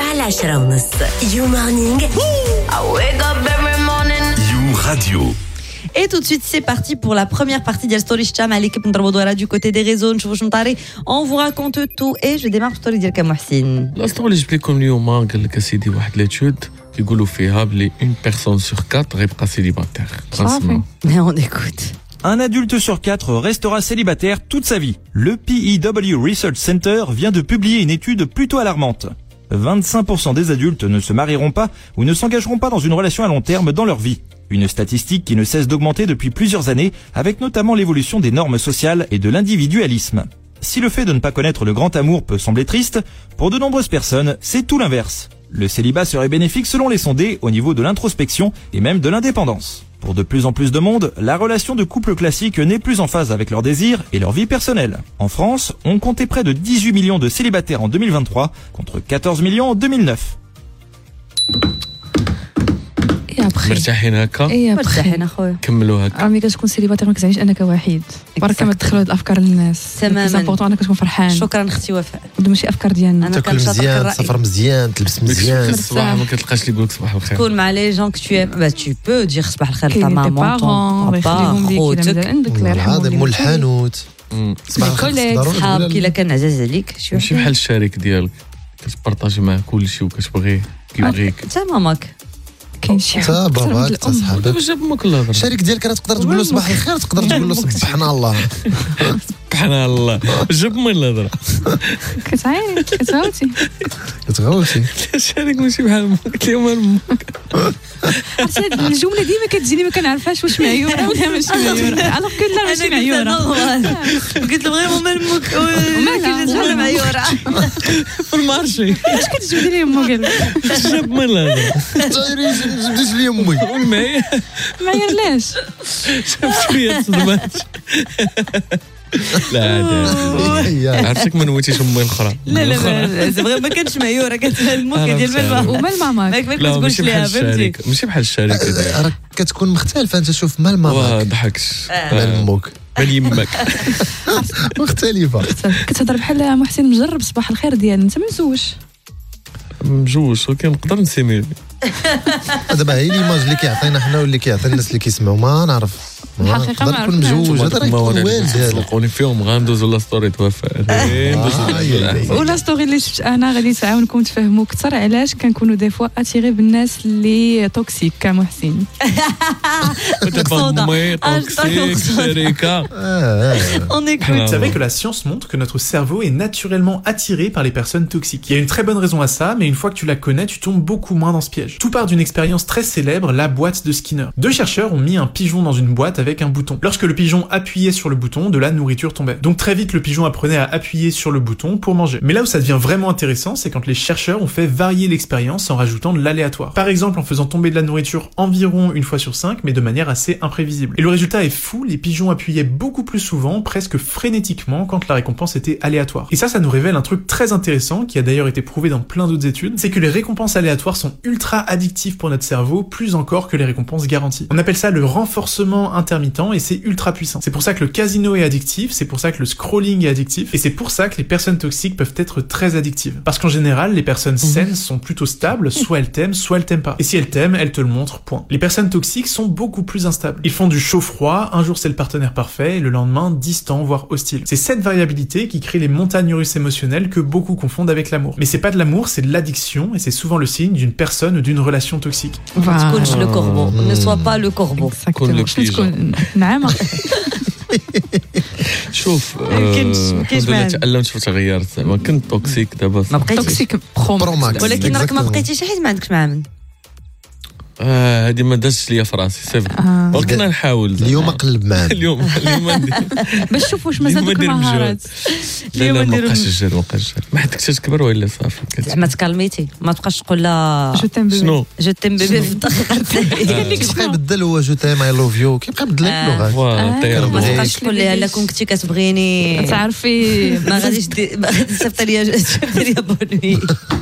على 10:30. You morning. I wake up every morning. You Radio. Et tout de suite, c'est parti pour la première partie de Story Cham à l'équipe Ndarbodouara du côté des réseaux. On vous raconte tout et je démarre story ديالك محسن. La story اللي جبت لكم اليوم قال لك سيدي واحد l'étude يقولوا فيها بلي une personne sur 4 غيبقى célibataire. Mais on écoute. Un adulte sur 4 restera célibataire toute sa vie. Le PEW Research Center vient de publier une étude plutôt alarmante. 25% des adultes ne se marieront pas ou ne s'engageront pas dans une relation à long terme dans leur vie. Une statistique qui ne cesse d'augmenter depuis plusieurs années, avec notamment l'évolution des normes sociales et de l'individualisme. Si le fait de ne pas connaître le grand amour peut sembler triste, pour de nombreuses personnes, c'est tout l'inverse. Le célibat serait bénéfique selon les sondés au niveau de l'introspection et même de l'indépendance. Pour de plus en plus de monde, la relation de couple classique n'est plus en phase avec leurs désirs et leur vie personnelle. En France, on comptait près de 18 millions de célibataires en 2023 contre 14 millions en 2009. مرتاحين هكا مرتاحين اخويا كملوا هكا ملي كتكون سيليباتير ما كتعنيش انك وحيد برك ما تدخلوا هاد الافكار للناس تماما سامبورطون انك تكون فرحان شكرا اختي وفاء هادو ماشي افكار ديالنا تاكل مزيان تسافر مزيان تلبس مزيان الصباح ما كتلقاش اللي يقول لك صباح الخير تكون مع لي جون كو تو ايم bah tu peux dire صباح الخير تا مامون طون خوتك عندك الله يرحمهم هذا مول الحانوت صباح الخير صحابك الا كان عزاز عليك ماشي بحال الشريك ديالك كتبارطاجي معاه كلشي وكتبغيه كيبغيك حتى ماماك كاين شي حتى باباك حتى صحابك دابا جاب امك الله الشريك ديالك راه تقدر تقول له صباح الخير تقدر تقول له سبحان الله سبحان الله جاب امي الهضره كتعايري كتغوتي كتغوتي الشريك ماشي بحال امك قلت لهم امك عرفتي هاد الجمله ديما كتجيني ما كنعرفهاش واش معيوره ولا ماشي معيوره الوغ كو لا ماشي معيوره قلت له غير ماما امك وما كاينش معيوره في المارشي اش كتجبدي لي امو قال جاب امي الهضره جبديش لي امي والماء معير لاش شاف شويه صدمات لا عرفتك ما نويتيش امي الاخرى لا زعما ما كانش معيوره كانت امك ديال مالها ومال ماماك ما تقولش ليها فهمتي ماشي بحال الشريك راه كتكون مختلفه انت شوف مال ماماك ضحكش مال امك مال يمك مختلفه كتهضر بحال محسن مجرب صباح الخير ديالنا انت ما مزوج مجوج ولكن نقدر نسيميلي دابا هي ليماج اللي كيعطينا حنا واللي كيعطي الناس اللي كيسمعوا ما نعرف الحقيقه ما نكون مجوج هذا راه يكون والد هذا تلقوني فيهم غندوزو لا ستوري توفى ولا ستوري اللي شفت انا غادي تعاونكم تفهموا اكثر علاش كنكونوا دي فوا اتيري بالناس اللي توكسيك كمحسن Vous savez que la science montre que notre cerveau est naturellement attiré par les personnes toxiques. Il y a une très bonne raison à ça, mais une fois que tu la connais, tu tombes beaucoup moins dans ce piège. Tout part d'une expérience très célèbre, la boîte de Skinner. Deux chercheurs ont mis un pigeon dans une boîte avec un bouton. Lorsque le pigeon appuyait sur le bouton, de la nourriture tombait. Donc très vite, le pigeon apprenait à appuyer sur le bouton pour manger. Mais là où ça devient vraiment intéressant, c'est quand les chercheurs ont fait varier l'expérience en rajoutant de l'aléatoire. Par exemple, en faisant tomber de la nourriture environ une fois sur 5, mais de manière assez imprévisible. Et le résultat est fou, les pigeons appuyaient beaucoup plus souvent, presque frénétiquement, quand la récompense était aléatoire. Et ça nous révèle un truc très intéressant, qui a d'ailleurs été prouvé dans plein d'autres études, c'est que les récompenses aléatoires sont ultra addictives pour notre cerveau, plus encore que les récompenses garanties. On appelle ça le renforcement intermittent et c'est ultra puissant. C'est pour ça que le casino est addictif, c'est pour ça que le scrolling est addictif, et c'est pour ça que les personnes toxiques peuvent être très addictives. Parce qu'en général, les personnes saines sont plutôt stables, soit elles t'aiment pas. Et si elles t'aiment, elles te le montrent, point. Les personnes toxiques sont beaucoup plus instables. Ils font du chaud-froid, un jour c'est le partenaire parfait, et le lendemain distant, voire hostile. C'est cette variabilité qui crée les montagnes russes émotionnelles que beaucoup confondent avec l'amour. Mais c'est pas de l'amour, c'est de l'addiction, et c'est souvent le signe d'une personne ou d'une relation toxique. Le corbeau, ne sois pas le corbeau. نعم شوف كنت تعلمت فتغيرت زعما كنت توكسيك دابا ما بقيتيش توكسيك برو ماكس ولكن راك ما بقيتيش حيت ما عندكش معامن هذه ما دازش ليا في راسي سيفر ولكن نحاول اليوم اقلب معاه اليوم باش نشوف واش مازال دوك المهارات لا ما بقاش الجر ما حدك تكبر ولا صافي زعما تكالميتي ما تبقاش تقول لا شنو جو تيم بيبي في الدقيقه الثانيه كيبقى يبدل هو جو تيم اي لوف يو كيبقى يبدل اللغه ما تبقاش تقول لها لا كون كنتي كتبغيني تعرفي ما غاديش تصيفط ليا بونوي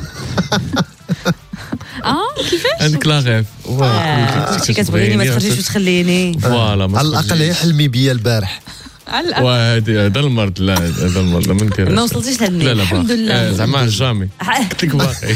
كيفاش عندك لا غيف كنتي كتبغيني ما تخرجيش وتخليني فوالا على الاقل حلمي بيا البارح هذا المرض لا هذا المرض ما نديرش ما وصلتيش لهاد لا الحمد لله زعما جامي قلت لك باقي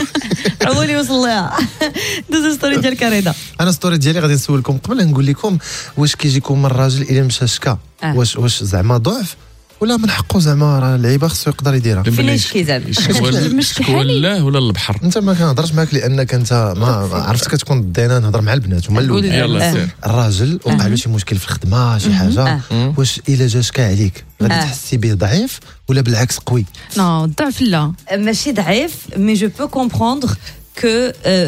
عولي وصل لها دوز ستوري ديال كريده انا ستوري ديالي غادي نسولكم قبل نقول لكم واش كيجيكم من الراجل الا مشى شكا واش زعما ضعف ولا من حقه زعما راه اللعيبه خصو يقدر يديرها فين شكي زعما شكوى الله ولا البحر انت ما كنهضرش معاك لانك انت ما عرفت كتكون ضدينا نهضر مع البنات هما الاول يلا سير الراجل وقع له شي مشكل في الخدمه شي حاجه واش الا جا شكا عليك غادي تحسي به ضعيف ولا بالعكس قوي نو الضعف لا ماشي ضعيف مي جو بو كومبروندر que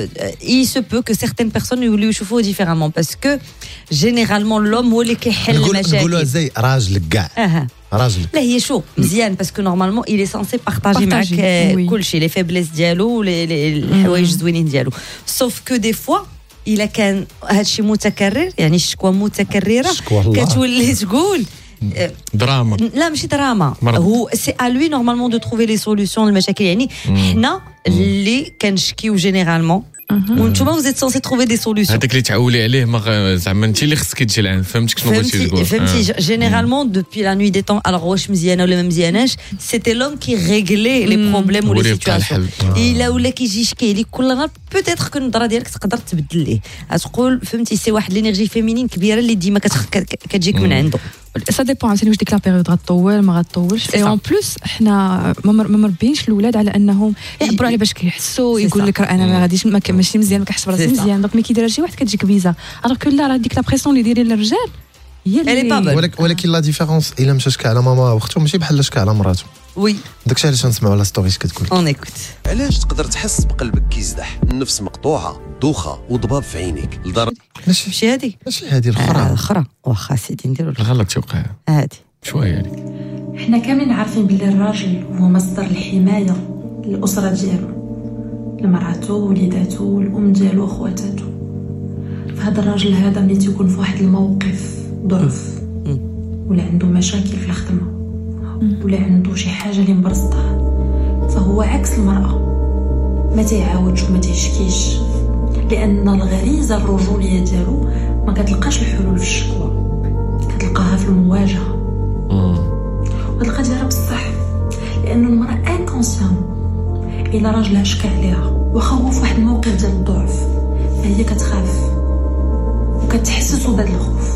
il se peut que certaines personnes يوليو يشوفوه différemment parce que généralement l'homme هو اللي كيحل المشاكل نقولوا زي راجل كاع راجل لا هي شو مزيان باسكو نورمالمون il est censé partager معك كلشي لي فيبليس ديالو الحوايج زوينين ديالو sauf que des fois الا كان هادشي متكرر يعني الشكوى متكرره كتولي تقول دراما لا ماشي دراما هو سي ا لوي نورمالمون دو تروفي لي سوليوشن للمشاكل يعني حنا اللي كنشكيو جينيرالمون وانتوما vous êtes censé trouver des solutions هذاك اللي تعولي عليه ما زعما انت اللي خصك تجي العند فهمتك شنو بغيتي تقول فهمتي جينيرالمون دوبي لا نوي دي طون alors واش مزيانه ولا ما مزياناش سيتي لوم كي ريغلي لي بروبليم ولا سيتواسيون الا ولا كيجي يشكي لك كل نهار بوتيتر كو النظره ديالك تقدر تبدل ليه تقول فهمتي سي واحد لينيرجي فيمينين كبيره اللي ديما كتجيك من عنده سا ديبون عرفتي واش ديك لا بيريود غطول ما غطولش اي اون بلوس حنا ما مربينش الاولاد على انهم يعبروا على باش كيحسوا يقول لك انا ما غاديش ماشي مزيان ما كنحس براسي مزيان دونك ملي كيدير شي واحد كتجيك بيزا الوغ كو لا راه ديك لا بريسيون اللي دايرين للرجال هي اللي ولكن لا ديفيرونس الا مشى شكا على ماما واختو ماشي بحال شكا على مراته وي داكشي علاش نسمعوا على ستوريز كتقول اون ايكوت علاش تقدر تحس بقلبك كيزدح النفس مقطوعه دوخه وضباب في عينيك لدرجه ماشي هذه الاخرى واخا سيدي نديروا الغلط توقع هذه شويه يعني حنا كاملين عارفين باللي الراجل هو مصدر الحمايه للاسره ديالو لمراته وليداته والام ديالو واخواتاتو فهذا الراجل هذا ملي تيكون في واحد الموقف ضعف ولا عنده مشاكل في الخدمه ولا عنده شي حاجه اللي مبرزطه فهو عكس المراه ما تيعاودش وما تيشكيش لان الغريزه الرجوليه ديالو ما كتلقاش الحلول في الشكوى كتلقاها في المواجهه وهاد القضيه راه بصح لان المراه انكونسيون الا راجلها شكا عليها واخا هو في واحد الموقف ديال الضعف فهي كتخاف وكتحسسو بهذا الخوف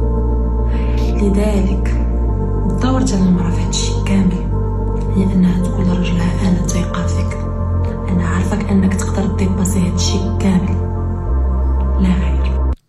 لذلك الدور ديال المراه في هادشي كامل هي انها تقول لراجلها انا تايقه فيك انا عارفك انك تقدر ديباسي هادشي كامل لا غير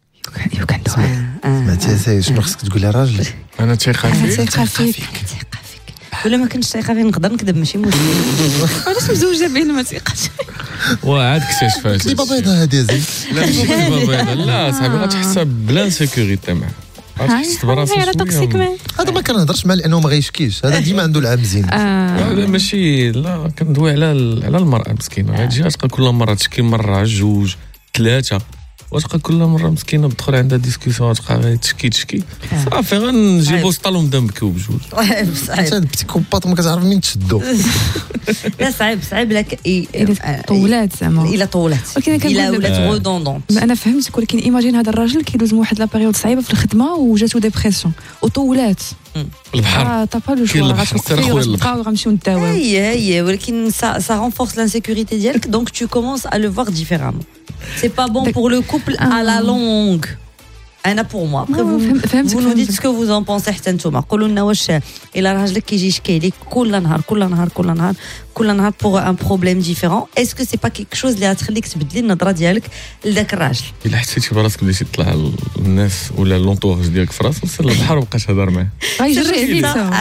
سمعتي شنو خصك تقول لراجل انا تايقه فيك ولا ما كنتش تايقه فين نقدر نكذب ماشي مشكل علاش مزوجه بين ما تيقاش وعاد اكتشفات كليبه بيضاء هادي زين لا ماشي كليبه بيضاء لا صاحبي غتحسها بلا سيكوريتي معاه غتحس براسك هذا ما كنهضرش معاه لانه ما غيشكيش هذا ديما عنده العام زين لا ماشي لا كندوي على المراه مسكينه غتجي تلقى كل مره تشكي مره جوج ثلاثه وتلقى كل مره مسكينه بدخل عندها ديسكسيون تلقى غير تشكي صافي غنجيبو سطالو نبكيو بجوج انت البسيكوباط ما كتعرف مين تشدو لا صعيب لك طولات زعما الا طولات الا ولات رودوندونت انا فهمتك ولكن ايماجين هذا الراجل كيدوز من واحد لا بيريود صعيبه في الخدمه وجاتو ديبرسيون وطولات البحر طابا لو شو غتبقاو غنمشيو نداويو هي ولكن ça renforce l'insécurité ديالك donc tu commences à le voir différemment c'est pas bon pour le couple à la longue انا pour moi après vous nous dites ce que vous en pensez حتى نتوما قولوا لنا واش الا راجلك كيجي يشكي لك كل نهار pour un problème différent est-ce que c'est pas quelque chose اللي غتخليك تبدلي النظره ديالك لذاك الراجل الا حسيتي براسك بديتي تطلع الناس ولا لونطوراج ديالك في راسك وصل للبحر وبقى تهضر معاه غيجري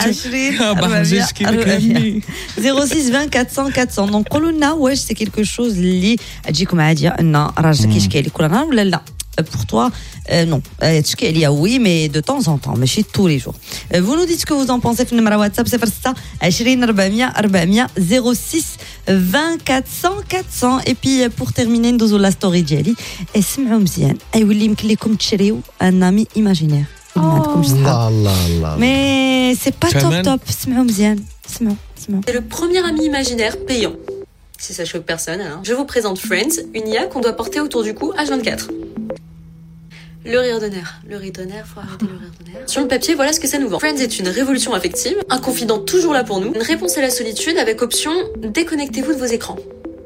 06 20 400 دونك قولوا لنا واش سي كيلكو شوز اللي تجيكم عاديه ان راجلك يشكي لك كل نهار ولا لا pour toi non تشكي عليا oui mais de temps en temps ماشي tous les jours vous nous dites ce que vous en pensez في النمره واتساب 06 20 400 400 06 20 400 et puis pour terminer ندوزو لا ستوري ديالي اسمعوا مزيان يولي يمكن لكم تشريو ان امي ايماجينير ما عندكمش صحاب الله mais c'est pas top اسمعوا مزيان اسمعوا C'est le premier ami imaginaire payant. Si ça choque personne, alors. Je vous présente Friends, une IA qu'on doit porter autour du cou H24. Le rire de nerf. Le rire de nerf, faut arrêter le rire de nerf. Sur le papier, voilà ce que ça nous vend. Friends est une révolution affective, un confident toujours là pour nous, une réponse à la solitude avec option déconnectez-vous de vos écrans.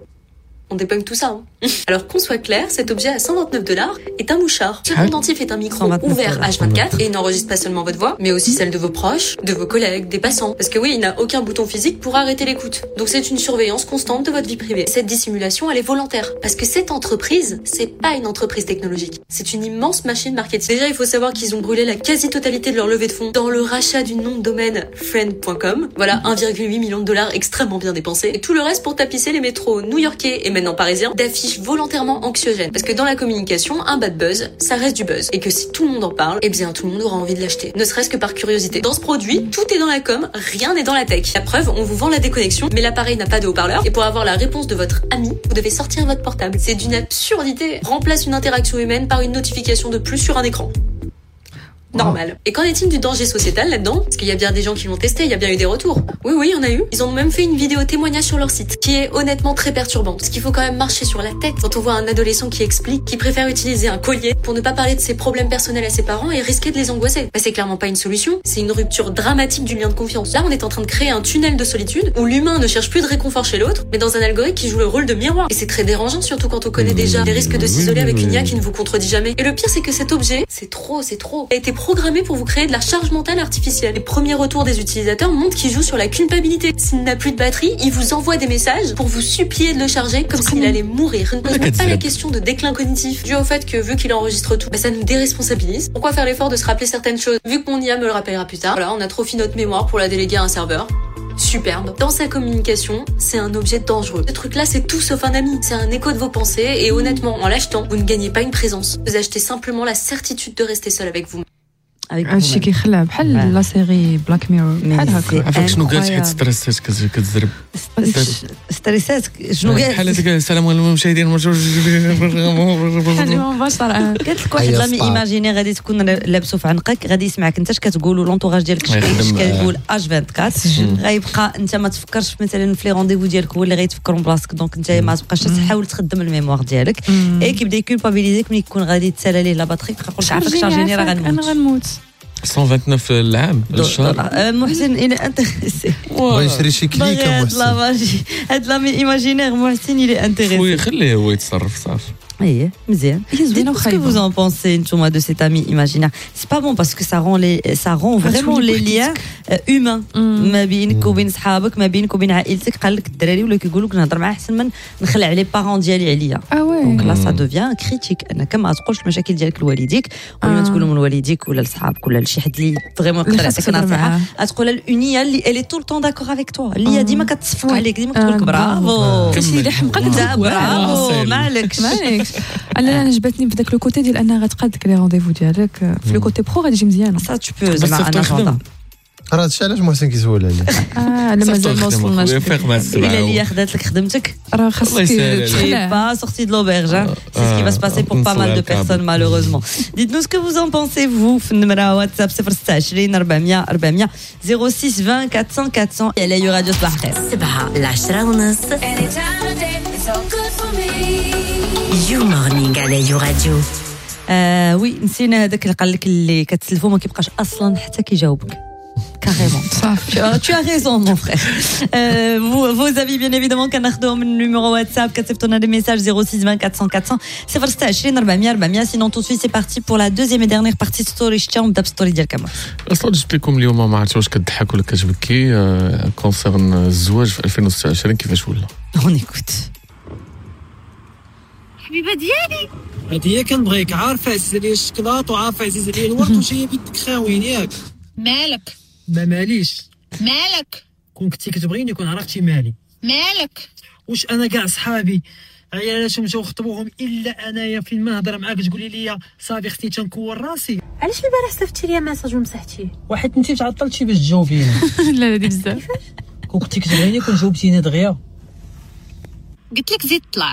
On débunk tout ça, hein. Alors qu'on soit clair, cet objet à $129 est un mouchard. Ce pendentif est un micro ouvert H24 et il n'enregistre pas seulement votre voix, mais aussi celle de vos proches, de vos collègues, des passants. Parce que oui, il n'a aucun bouton physique pour arrêter l'écoute. Donc c'est une surveillance constante de votre vie privée. Cette dissimulation, elle est volontaire. Parce que cette entreprise, c'est pas une entreprise technologique. C'est une immense machine marketing. Déjà, il faut savoir qu'ils ont brûlé la quasi-totalité de leur levée de fonds dans le rachat du nom de domaine friend.com. Voilà, $1,8 million extrêmement bien dépensés. Et tout le reste pour tapisser les métros new-yorkais et maintenant parisiens d'affiches volontairement anxiogènes. Parce que dans la communication, un bad buzz, ça reste du buzz. Et que si tout le monde en parle, eh bien tout le monde aura envie de l'acheter. Ne serait-ce que par curiosité. Dans ce produit, tout est dans la com, rien n'est dans la tech. La preuve, on vous vend la déconnexion, mais l'appareil n'a pas de haut-parleur. Et pour avoir la réponse de votre ami, vous devez sortir votre portable. C'est d'une absurdité. Remplace une interaction humaine par une notification de plus sur un écran. Normal. Et qu'en est-il du danger sociétal là-dedans? Parce qu'il y a bien des gens qui l'ont testé, il y a bien eu des retours. Oui, il y en a eu. Ils ont même fait une vidéo témoignage sur leur site, qui est honnêtement très perturbante. Parce qu'il faut quand même marcher sur la tête quand on voit un adolescent qui explique qu'il préfère utiliser un collier pour ne pas parler de ses problèmes personnels à ses parents et risquer de les angoisser. Bah, c'est clairement pas une solution. C'est une rupture dramatique du lien de confiance. Là, on est en train de créer un tunnel de solitude où l'humain ne cherche plus de réconfort chez l'autre, mais dans un algorithme qui joue le rôle de miroir. Et c'est très dérangeant, surtout quand on connaît déjà les risques de s'isoler avec une IA qui ne vous contredit jamais. Et le pire, c'est que cet objet, c'est trop. Il a été programmé pour vous créer de la charge mentale artificielle. Les premiers retours des utilisateurs montrent qu'il joue sur la culpabilité. S'il n'a plus de batterie, il vous envoie des messages pour vous supplier de le charger comme s'il allait mourir. Je ne pose même pas la question de déclin cognitif dû au fait que vu qu'il enregistre tout, ça nous déresponsabilise. Pourquoi faire l'effort de se rappeler certaines choses vu que mon IA me le rappellera plus tard? Voilà, on a trop fait notre mémoire pour la déléguer à un serveur. Superbe. Dans sa communication, c'est un objet dangereux. Ce truc-là, c'est tout sauf un ami. C'est un écho de vos pensées et honnêtement, en l'achetant, vous ne gagnez pas une présence. Vous achetez simplement la certitude de rester seul avec vous. هادشي كيخلع بحال لا سيري بلاك ميرور بحال هكا. عرفتك شنو قالت حيت ستريسات كتزرب ستريسات شنو قالت بحال هذاك السلام عليكم المشاهدين مباشره. قالت لك واحد لامي ايماجيني غادي تكون لابسو في عنقك غادي يسمعك انت اش كتقول لونطوراج ديالك اش كتقول اش 24 غيبقى انت ما تفكرش مثلا في لي رونديفو ديالك هو اللي غيتفكروا بلاصتك دونك انت ما تبقاش تحاول تخدم الميموار ديالك اي كيبدا يكولبابيليزيك ملي يكون غادي تسالى ليه لا باتري كيقول لك عافاك شارجيني راه غنموت 129 العام الشهر. محسن الى انتريسي بغا يشري شي كليك محسن هاد لامي ايماجينير محسن الى انتريسي خويا خليه هو يتصرف صافي. Oui, مزيان. Qu'est-ce que vous en pensez Ntouma de cet ami imaginaire? C'est pas bon parce que ça rend vraiment les liens humains ما بينك وبين صحابك ما بينك وبين عائلتك. قال لك الدراري ولا كيقول لك نهضر معاه احسن من نخلع على لي بارون ديالي عليا. دونك لا سا دوفيان كريتيك انك ما تقولش المشاكل ديالك لوالديك ولا تقولهم لوالديك ولا لصحابك ولا لشي حد اللي فريمون يقدر يعطيك نصيحه تقولها للانيه اللي الي طول طون داكور افيك توا اللي هي ديما كتصفق عليك ديما كتقول لك برافو كلشي اللي حمقك برافو مالكش انا عجبتني في داك لو كوتي ديال انها غتقاد لك لي رونديفو ديالك في لو كوتي برو غادي تجي مزيانه سا تو بو زعما انا جوندا راه هادشي علاش محسن كيسول عليه لا مازال ما وصلناش الا اللي خدات لك خدمتك راه خاصك pas sorti de l'auberge c'est ce qui va se passer pour pas mal de personnes malheureusement. Dites-nous ce que vous en pensez vous في النمره واتساب 026 400 400 06 20 400 400 يا لا راديو صباح الخير 7 ل10:30 يو مورنينغ على يو راديو. وي نسينا هذاك اللي قال لك اللي كتسلفو ما كيبقاش اصلا حتى كيجاوبك carrément. Tu as raison mon frère. Vos avis bien évidemment كناخذوهم من النيميرو واتساب كتبتوا لنا دي ميساج 06 20 400 400 026 400 400 sinon tout de suite c'est parti pour la deuxième et dernière partie de story شتي ونبدا بالستوري ديال كامل. اصلا جبت لكم اليوم ما عرفتش واش كتضحك ولا كتبكي كونسيرن الزواج في 2026 كيفاش ولا. On écoute. حبيبه ديالي هادي هي كنبغيك عارفه عزيز عليا الشكلاط وعارفه عزيز عليا الورد وشي بدك خاوين ياك مالك ما ماليش مالك كون كنتي كتبغيني كون عرفتي مالي مالك واش انا كاع صحابي عيالاتهم مشاو خطبوهم الا انايا فين ما نهضر معاك تقولي لي صافي اختي تنكور راسي علاش البارح صيفطتي لي ميساج ومسحتيه واحد انت تعطلتي باش تجاوبيني لا هادي بزاف كون كنتي كتبغيني كون جاوبتيني دغيا قلت لك زيد طلع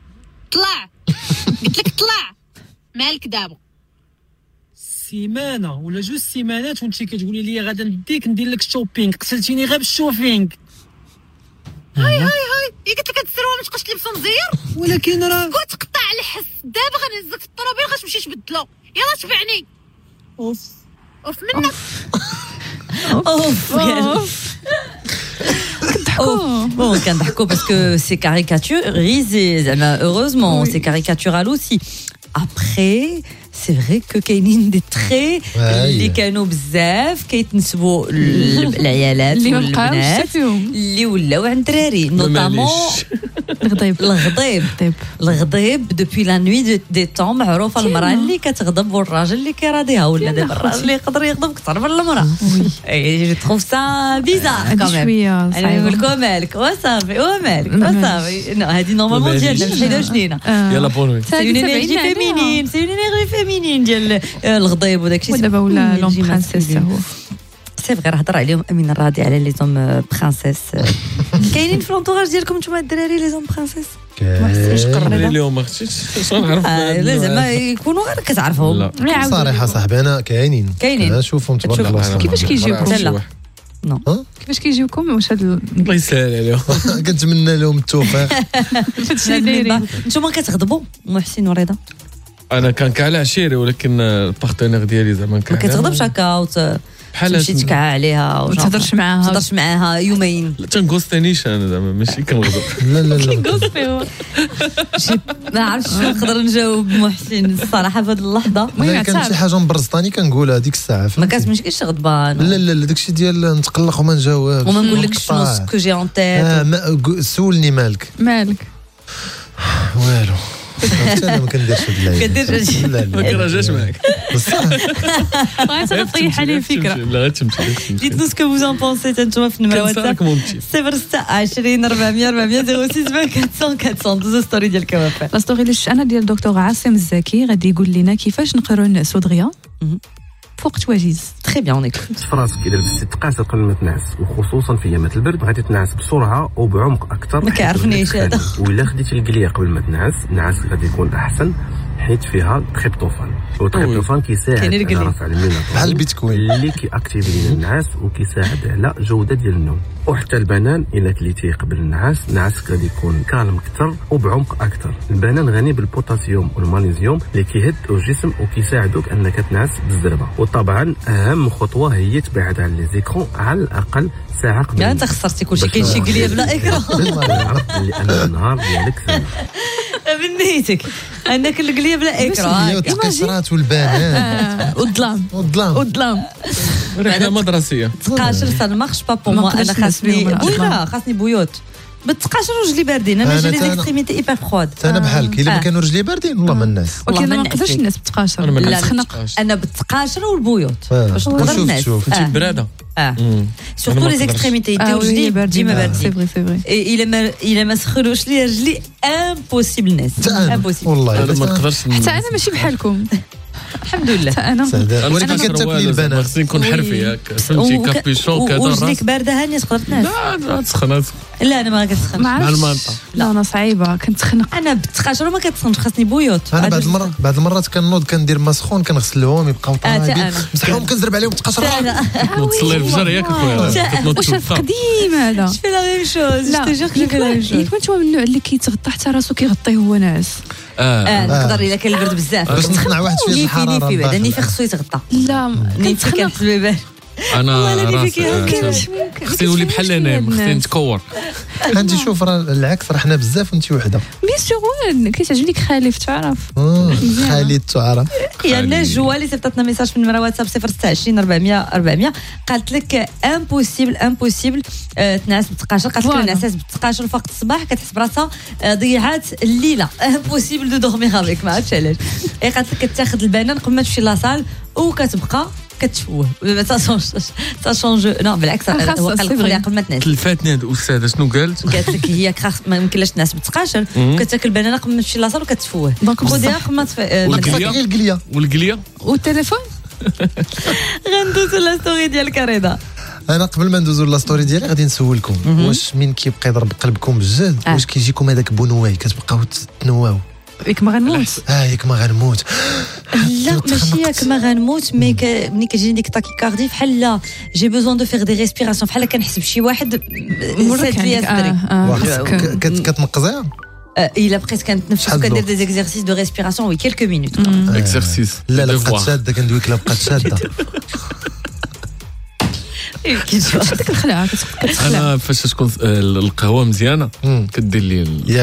قلت لك طلع مالك دابا سيمانه ولا جوج سيمانات وانت كتقولي لي غادا نديك ندير لك شوبينغ قتلتيني غير بالشوفينغ هاي قلت لك هاد السروال ما تبقاش تلبسو مزير ولكن راه كنت قطع الحس دابا غنهزك في الطوموبيل تمشي تبدلو يلا تبعني اوف منك Bon, كنضحكوا parce que c'est caricaturisé زعما heureusement c'est caricatural aussi. Après c'est vrai que كاينين دي تري اللي كانوا بزاف كيتنسبوا للعيالات والبنات اللي ولاو عند الدراري نوطامون الغضيب دوبي لا نوي دي طون معروفه المراه اللي كتغضب والراجل اللي كيراضيها ولا دابا الراجل اللي يقدر يغضب اكثر من المراه اي جو تروف سا بيزار كمان انا نقول لكم مالك وصافي وصافي هذه نورمالمون ديالنا ماشي حيده جنينه يلا بونوي سي اون انرجي فيمينين سي اون انرجي فيمينين ديال الغضيب وداك الشيء ودابا ولا لون برانسيس هو سي فغير هضر عليهم امين الراضي على لي زوم برانسيس كاينين في لونطوراج ديالكم نتوما الدراري لي زوم برانسيس واش قررنا اليوم ما خصيش نعرف لا زعما يكونوا غير كتعرفهم صراحه صاحبي انا كاينين نشوفهم تبارك الله كيفاش كيجيوكم لا كيفاش كيجيوكم واش هاد الله يسهل عليهم كنتمنى لهم التوفيق هادشي دايرين نتوما كتغضبوا محسن ورضا انا كان كاع عشيري ولكن البارتنير ديالي زعما ما كتغضبش هكا تمشي تكعى عليها وما تهضرش معاها يومين لا تنغوستانيش انا زعما ماشي كنغضب لا كنغوستي هو ما عرفتش شنو نقدر نجاوب محسن الصراحه في هذه اللحظه المهم كان شي حاجه مبرزطاني كنقولها ديك الساعه ما كتمشيش غضبان لا داكشي ديال نتقلق وما نجاوبش وما نقولكش شنو سكو جي اون تيت سولني مالك والو انا ما كنديرش هاد ما كنرجعش معاك بغيت نطيح عليه فكره لا تمشي ديتنو سكو فوز ان بونسي انتوما في النمره واتساب 06 400 400 06 24 400 دوزو ستوري ديال كوافير لا ستوري اللي انا ديال دكتور عاصم الزكي غادي يقول لنا كيفاش نقروا النعس دغيا فوق تواجيز تري بيان اونيك فراسك اذا لبستي تقاس قبل ما تنعس وخصوصا في ايامات البرد غادي تنعس بسرعه وبعمق اكثر ما كيعرفنيش هذا وإلا خديتي القليه قبل ما تنعس النعاس غادي يكون احسن حيت فيها تريبتوفان والتريبتوفان كيساعد على رفع الميلاتونين بحال البيتكوين اللي كيأكتيفي لنا النعاس وكيساعد على جوده ديال النوم وحتى البنان الا كليتيه قبل النعاس نعاسك غادي يكون كالم اكثر وبعمق اكثر البنان غني بالبوتاسيوم والمغنيسيوم اللي كيهدئوا الجسم وكيساعدوك انك تنعس بالزربه وطبعا اهم خطوه هي تبعد عن لي زيكرون على الاقل ساعه قبل انت خسرتي كلشي كاين شي قليه بلا اكران عرفت اللي انا النهار ديالك بنيتك انك القليه بلا اكران التقشرات والبنات والظلام رحله مدرسيه 19 سنه ما خش با بو موا انا خاصني بيوت بالتقاشر وجلي باردين انا جي لي زيكستريميتي ايبر فرود انا بحالك الا ما كانوا رجلي باردين والله ما الناس ولكن ما نقدرش الناس بالتقاشر لا انا بالتقاشر والبيوت باش نقدر الناس انت براده سورتو لي زيكستريميتي يديو رجلي ديما باردين سي فري الا ما سخنوش لي رجلي امبوسيبل ناس امبوسيبل والله انا ما نقدرش حتى انا ماشي بحالكم الحمد لله انا ولكن كتاكلي البنات خصني نكون حرفي هكا فهمتي كابيشون كذا وجليك بارده هانيه تقدر تنعس لا تسخن لا انا ما كنسخنش مع المنطقه لا انا صعيبه كنتخنق انا بالتقاشر ما كتسخنش خاصني بيوت انا بعض المرات كنوض كندير ما سخون كنغسلهم يبقاو طايبين مسحهم كنزرب عليهم بالتقاشر وتصلي الفجر ياك اخويا واش قديم هذا في لا ميم شوز لا يكون انت من النوع اللي كيتغطى حتى راسو كيغطيه هو ناعس نقدر الا كان البرد بزاف باش نقنع واحد شويه الحراره نيفي بعدا نيفي خصو يتغطى لا نيفي كنحس بيبان انا خصني نولي بحال انا خصني نتكور انت شوف راه العكس راه حنا بزاف وانت وحده بيان سور كيتعجبنيك خالف تعرف خالد تعرف يا نجوى اللي صيفطتنا ميساج في النمره واتساب 026 400 قالت لك امبوسيبل تنعس بالتقاشر قالت لك الانعساس بالتقاشر في وقت الصباح كتحس براسها ضيعات الليله امبوسيبل دو دورميغ افيك ما عرفتش علاش قالت لك كتاخذ البنان قبل ما تمشي لاصال وكتبقى كتشوه سا شونج نو بالعكس هو قال لك قبل ما تنعس تلفاتني هاد الاستاذه شنو قالت لك هي ما يمكنلاش تنعس بالتقاشر وكتاكل بنانه قبل ما تمشي لاصال وكتفوه خذيها قبل ما والقليه والتليفون غندوزو لا ستوري ديال كريده انا قبل ما ندوزو لا ستوري ديالي غادي نسولكم واش من كيبقى يضرب قلبكم بجد واش كيجيكم هذاك بونواي كتبقاو تنواو ياك ما غنموت ياك ما غنموت لا ماشي ياك ما غنموت مي ملي كتجيني ديك تاكيكاردي بحال لا جي بوزون دو فيغ دي ريسبيراسيون بحال كنحس بشي واحد سد ليا صدري كتنقزيها il a presque نتنفس وكندير des exercices de respiration oui quelques minutes exercice لا بقات شاده كندويك لا بقات شاده ديك الخلعه كتخلع انا فاش تكون القهوه مزيانه كدير لي